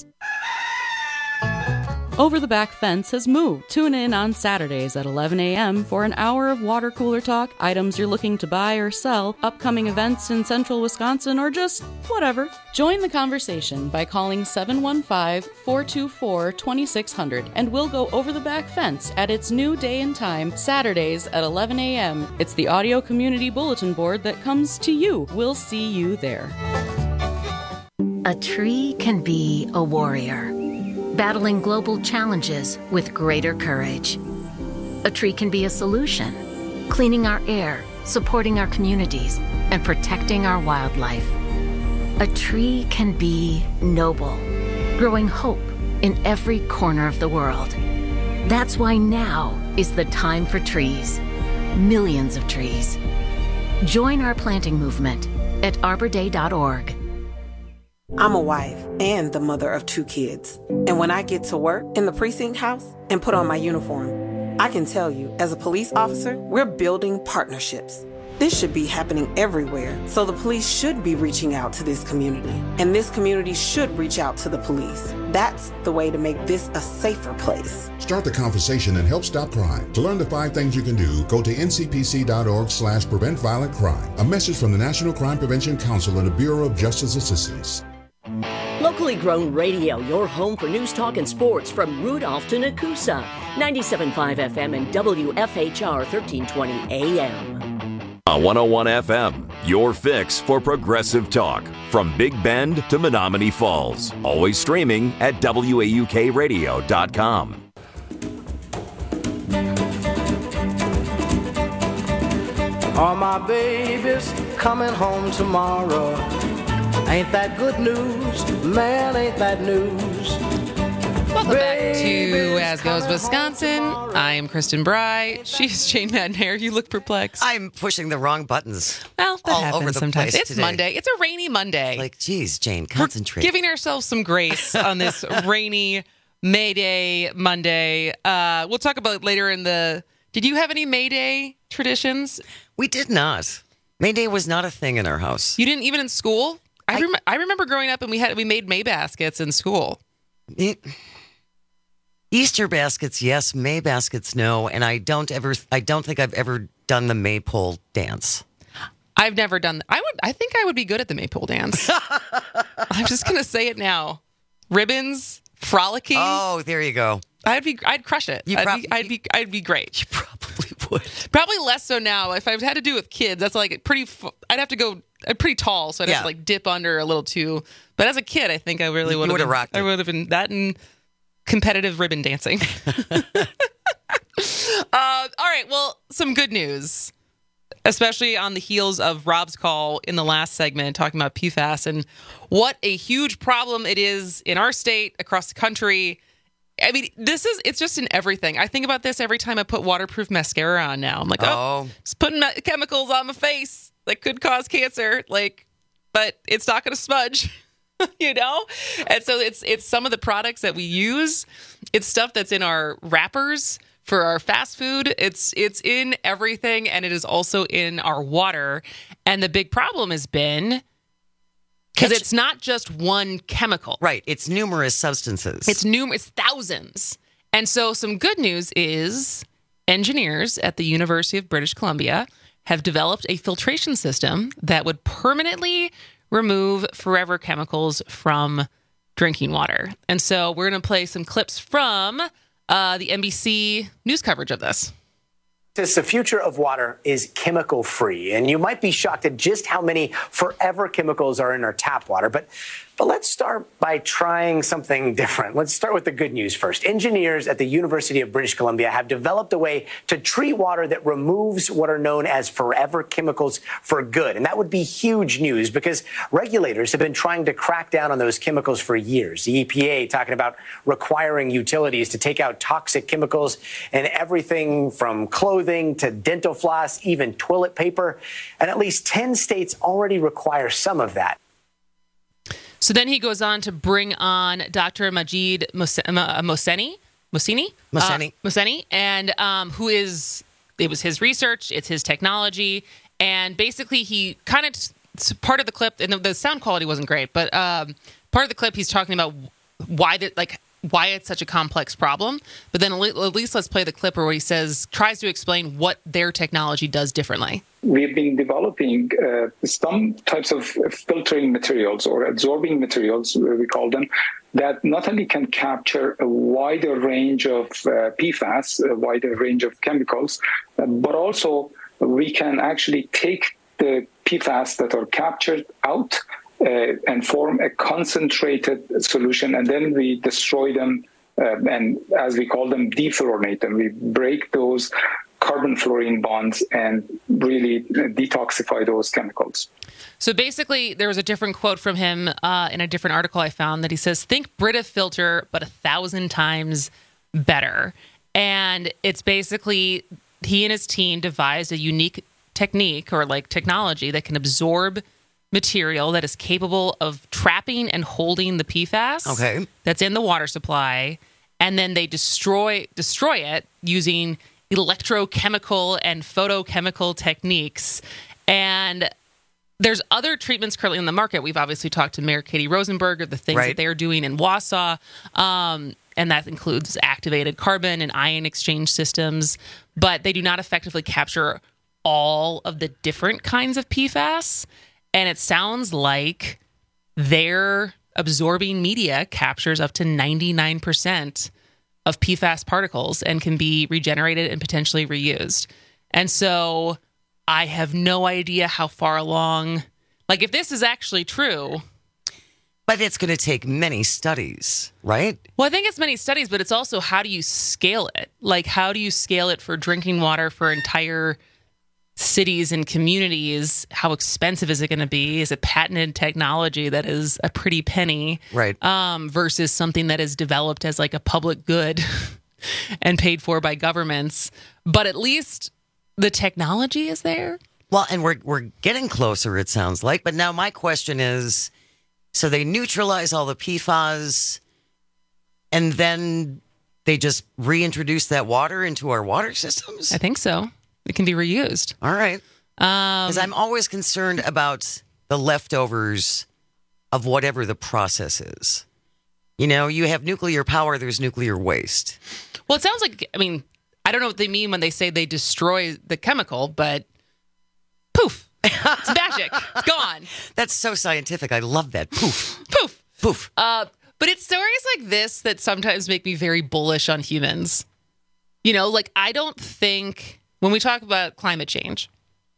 Over the Back Fence has moved. Tune in on Saturdays at 11 a.m. for an hour of water cooler talk, items you're looking to buy or sell, upcoming events in central Wisconsin, or just whatever. Join the conversation by calling 715-424-2600, and we'll go over the back fence at its new day and time, Saturdays at 11 a.m. It's the audio community bulletin board that comes to you. We'll see you there. A tree can be a warrior, battling global challenges with greater courage. A tree can be a solution, cleaning our air, supporting our communities, and protecting our wildlife. A tree can be noble, growing hope in every corner of the world. That's why now is the time for trees. Millions of trees. Join our planting movement at arborday.org. I'm a wife and the mother of 2 kids. And when I get to work in the precinct house and put on my uniform, I can tell you, as a police officer, we're building partnerships. This should be happening everywhere, so the police should be reaching out to this community, and this community should reach out to the police. That's the way to make this a safer place. Start the conversation and help stop crime. To learn the 5 things you can do, go to ncpc.org/prevent violent crime. A message from the National Crime Prevention Council and the Bureau of Justice Assistance. Locally grown radio, your home for news, talk, and sports from Rudolph to Nakusa. 97.5 FM and WFHR 1320 AM. 101 FM, your fix for progressive talk. From Big Bend to Menominee Falls. Always streaming at WAUKradio.com. All my babies coming home tomorrow. Ain't that good news? Man, ain't that news? Welcome back to As Goes Wisconsin. I am Kristen Bry. She's Jane Madnair. You look perplexed. I'm pushing the wrong buttons. Well, that all happens over the sometimes. place It's today. Monday. It's a rainy Monday. Like, geez, Jane, concentrate. We're giving ourselves some grace on this rainy May Day Monday. We'll talk about it later in the... Did you have any May Day traditions? We did not. May Day was not a thing in our house. You didn't even in school? I remember growing up and we made May baskets in school. Easter baskets, yes. May baskets, no. And I don't think I've ever done the maypole dance. I've never done. I think I would be good at the maypole dance. I'm just gonna say it now. Ribbons, frolicking. Oh, there you go. I'd crush it. I'd be great. You probably would. Probably less so now. If I had to do with kids, that's like I'd have to go pretty tall, so I'd have to like dip under a little too. But as a kid, I think I really would have rocked it. I would have been that and competitive ribbon dancing. All right. Well, some good news, especially on the heels of Rob's call in the last segment talking about PFAS and what a huge problem it is in our state, across the country. I mean, it's just in everything. I think about this every time I put waterproof mascara on now. I'm like, just putting chemicals on my face that could cause cancer. But it's not going to smudge, you know? And so it's some of the products that we use. It's stuff that's in our wrappers for our fast food. It's in everything, and it is also in our water. And the big problem has been... Because it's not just one chemical. Right. It's numerous substances. It's thousands. And so some good news is engineers at the University of British Columbia have developed a filtration system that would permanently remove forever chemicals from drinking water. And so we're going to play some clips from the NBC news coverage of this. The future of water is chemical-free, and you might be shocked at just how many forever chemicals are in our tap water. But let's start by trying something different. Let's start with the good news first. Engineers at the University of British Columbia have developed a way to treat water that removes what are known as forever chemicals for good. And that would be huge news because regulators have been trying to crack down on those chemicals for years. The EPA talking about requiring utilities to take out toxic chemicals in everything from clothing to dental floss, even toilet paper. And at least 10 states already require some of that. So then he goes on to bring on Dr. Majid Mohseni, and it was his research, it's his technology, and basically he kind of, part of the clip, and the sound quality wasn't great, but part of the clip he's talking about why it's such a complex problem, but then at least let's play the clip where he tries to explain what their technology does differently. We've been developing some types of filtering materials or absorbing materials, we call them, that not only can capture a wider range of PFAS, a wider range of chemicals, but also we can actually take the PFAS that are captured out and form a concentrated solution, and then we destroy them and, as we call them, defluorinate them. We break those carbon-fluorine bonds and really detoxify those chemicals. So basically, there was a different quote from him in a different article I found that he says, think Brita filter, but 1,000 times better. And it's basically he and his team devised a unique technique or like technology that can absorb material that is capable of trapping and holding the PFAS that's in the water supply. And then they destroy it using electrochemical and photochemical techniques. And there's other treatments currently in the market. We've obviously talked to Mayor Katie Rosenberg of the things that they're doing in Wausau, and that includes activated carbon and ion exchange systems, but they do not effectively capture all of the different kinds of PFAS, and it sounds like their absorbing media captures up to 99% of PFAS particles and can be regenerated and potentially reused. And so I have no idea how far along, like if this is actually true. But it's going to take many studies, right? Well, I think it's many studies, but it's also how do you scale it? Like how do you scale it for drinking water for entire cities and communities? How expensive is it going to be? Is it patented technology that is a pretty penny? Right. Versus something that is developed as like a public good and paid for by governments. But at least the technology is there. Well, and we're getting closer, it sounds like. But now my question is, so they neutralize all the PFAS and then they just reintroduce that water into our water systems? I think so. It can be reused. All right. Because I'm always concerned about the leftovers of whatever the process is. You know, you have nuclear power, there's nuclear waste. Well, it sounds like, I mean, I don't know what they mean when they say they destroy the chemical, but poof, it's magic. It's gone. That's so scientific. I love that. Poof. Poof. Poof. But it's stories like this that sometimes make me very bullish on humans. You know, like I don't think, when we talk about climate change,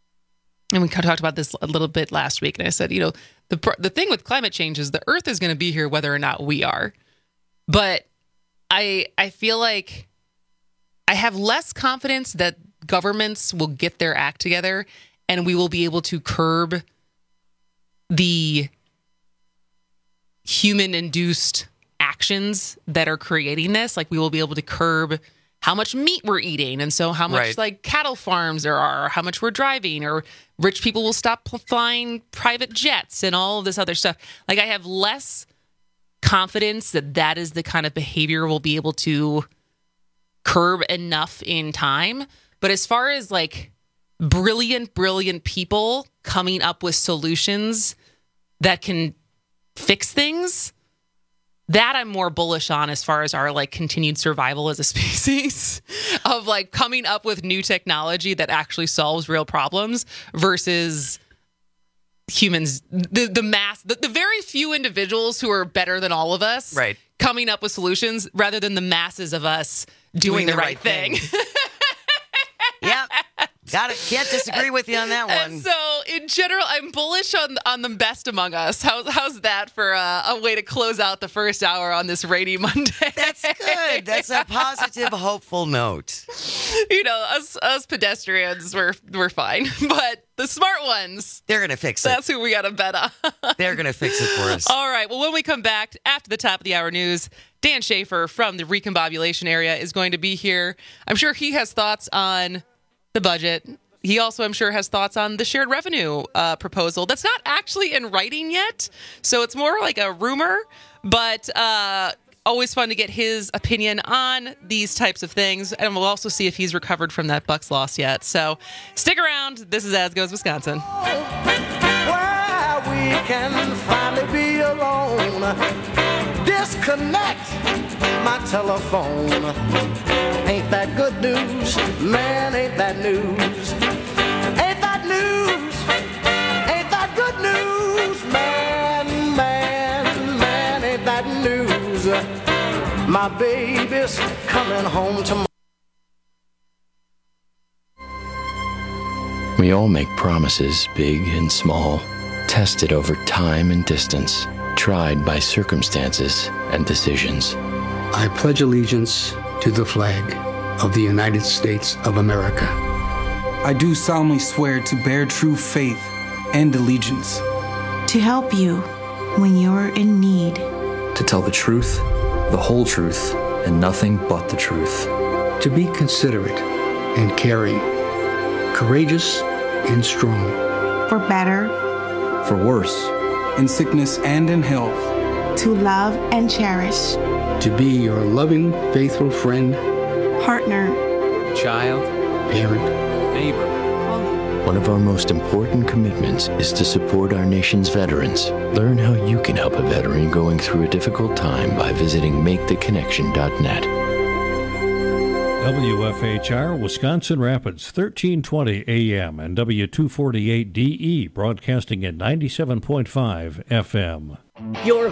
and we talked about this a little bit last week, and I said, you know, the thing with climate change is the Earth is going to be here whether or not we are. But I feel like I have less confidence that governments will get their act together and we will be able to curb the human-induced actions that are creating this. Like we will be able to curb how much meat we're eating, and so how much like cattle farms there are, or how much we're driving, or rich people will stop flying private jets and all of this other stuff. Like I have less confidence that that is the kind of behavior we'll be able to curb enough in time. But as far as like brilliant people coming up with solutions that can fix things, that I'm more bullish on as far as our like continued survival as a species, of like coming up with new technology that actually solves real problems versus humans, the mass, the very few individuals who are better than all of us, coming up with solutions rather than the masses of us doing the right thing. Yep. Got it. Can't disagree with you on that one. And so, in general, I'm bullish on the best among us. How's that for a way to close out the first hour on this rainy Monday? That's good. That's a positive, hopeful note. You know, us pedestrians, we're fine, but the smart ones, they're gonna fix it. That's who we got to bet on. They're gonna fix it for us. All right. Well, when we come back after the top of the hour news, Dan Schaefer from the Recombobulation area is going to be here. I'm sure he has thoughts on the budget. He also, I'm sure, has thoughts on the shared revenue proposal that's not actually in writing yet. So it's more like a rumor, but always fun to get his opinion on these types of things. And we'll also see if he's recovered from that Bucks loss yet. So stick around. This is As Goes Wisconsin. Where we can finally be alone. Disconnect my telephone. Ain't that good news? Man, ain't that news? Ain't that news? Ain't that good news? Man, ain't that news? My baby's coming home tomorrow. We all make promises, big and small, tested over time and distance, tried by circumstances and decisions. I pledge allegiance to the flag of the United States of America. I do solemnly swear to bear true faith and allegiance. To help you when you're in need. To tell the truth, the whole truth, and nothing but the truth. To be considerate and caring. Courageous and strong. For better. For worse. In sickness and in health. To love and cherish. To be your loving, faithful friend. Partner. Child. Parent. Neighbor. One of our most important commitments is to support our nation's veterans. Learn how you can help a veteran going through a difficult time by visiting maketheconnection.net. WFHR, Wisconsin Rapids, 1320 AM and W248DE, broadcasting at 97.5 FM. Your